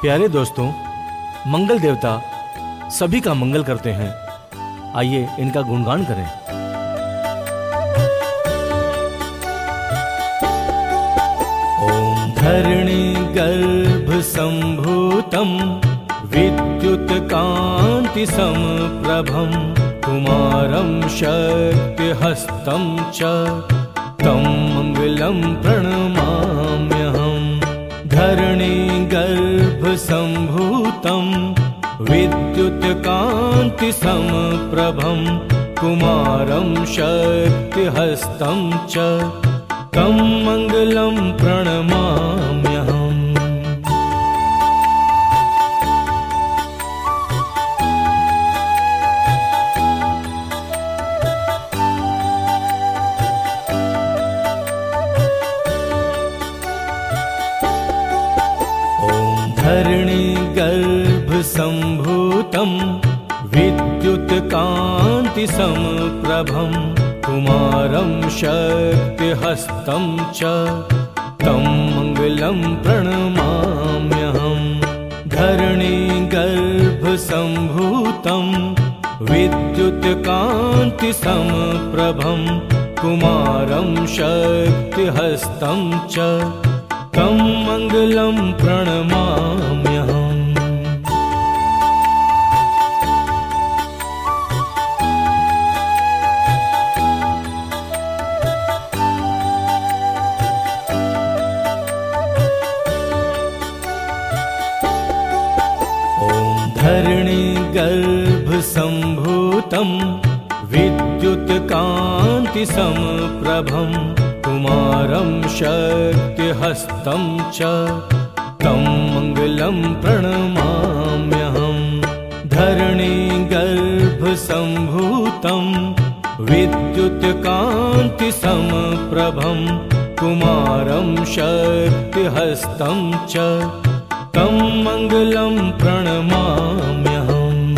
प्यारे दोस्तों, मंगल देवता सभी का मंगल करते हैं। आइए इनका गुणगान करें। ओम धरणी गर्भ संभूतं विद्युत कांति समप्रभं कुमारं शक्तिहस्तं च तं मंगलं प्रणमाम्यहम्। धरणी गर्भ संभूतं विद्युत कांति समप्रभं कुमारं शक्तिहस्तं च तं मंगलं प्रणमाम्यहम्। धरणी गर्भ संभूतं विद्युत कांति समप्रभं कुमारं शक्तिहस्तं च तं मंगलं प्रणमाम्यहम्। धरणी गर्भ संभूतं विद्युत कांति समप्रभं कुमारं शक्तिहस्तं च तं मंगलं प्रणमाम्यहम्। ओम धरणी गर्भ संभूतं विद्युत कांति समप्रभं कुमारं शक्तिहस्तं च तं मंगलं प्रणमाम्यहम्। धरणी गर्भ संभूतं विद्युत कांति समप्रभं कुमारं शक्तिहस्तं च तं मंगलं प्रणमाम्यहम्।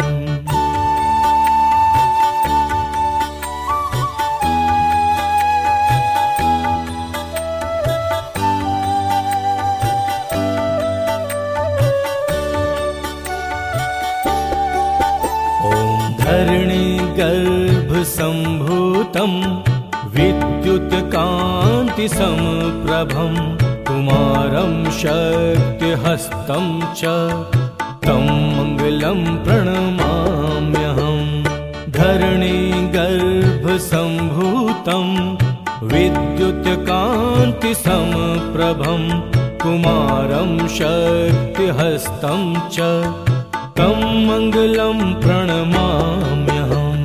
धरणी गर्भ संभूतं विद्युत कांति समप्रभं कुमारं शक्तिहस्तं च तं मंगलं प्रणमाम्यहम्। धरणी गर्भ संभूतं विद्युत कांति समप्रभं कुमारं शक्तिहस्तं च तं मंगलं प्रणमाम्यहम्।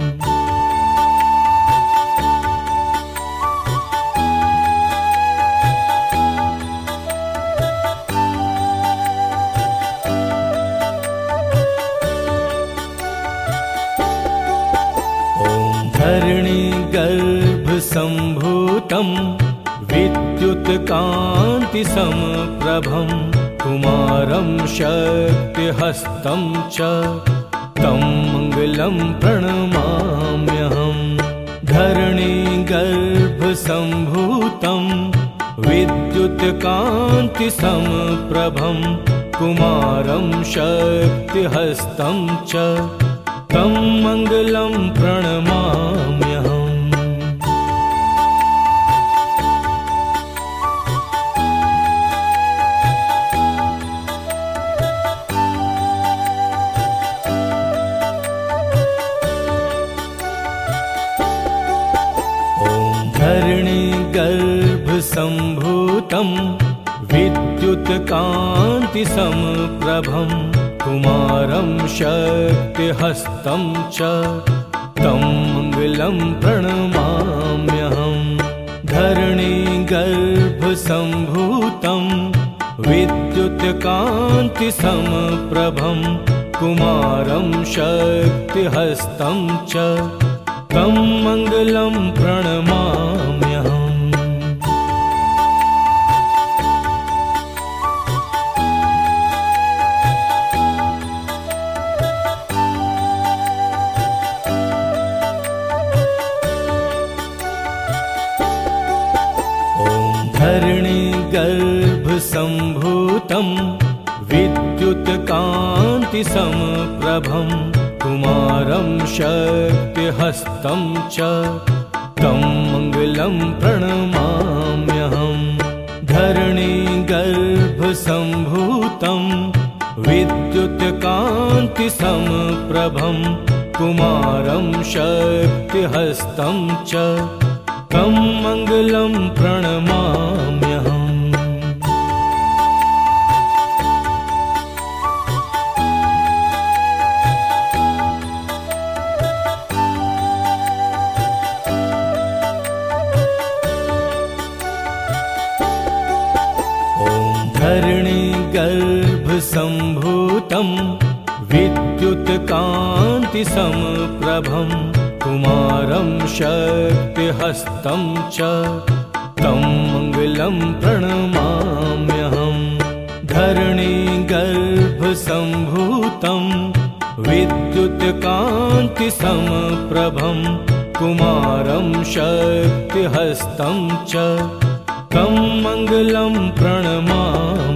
ओम धरणी गर्भ संभूतं विद्युत कांति समप्रभं कुमारं शक्तिहस्तं च तं मंगलं प्रणमाम्यहम्। धरणी गर्भ संभूतं विद्युत कांति समप्रभं कुमारं शक्तिहस्तं च तं मंगलं प्रणमाम्यहम्। धरणी गर्भ संभूतं विद्युत कांति समप्रभं कुमारं शक्तिहस्तं च तं मंगलं प्रणमाम्यहम्। धरणी गर्भ संभूतं विद्युत कांति समप्रभं कुमारं शक्तिहस्तं च तं मंगलं प्रणमाम्यहम्। धरणी गर्भ संभूतं विद्युत विद्युत्कान्तिसमप्रभं कुमारं शक्तिहस्तं च तं मङ्गलं प्रणमाम्यहम्। धरणीगर्भसम्भूतं विद्युत्कान्तिसमप्रभं कुमारं शक्तिहस्तं च तं मङ्गलं प्रणमाम्यहम्। धरणीगर्भसम्भूतं विद्युत्कान्तिसमप्रभं कुमारं शक्तिहस्तं च तं मङ्गलं प्रणमाम्यहम्। धरणीगर्भसम्भूतं विद्युत्कान्तिसमप्रभं कुमारं शक्तिहस्तं च तं मङ्गलं प्रणमाम्यहम्।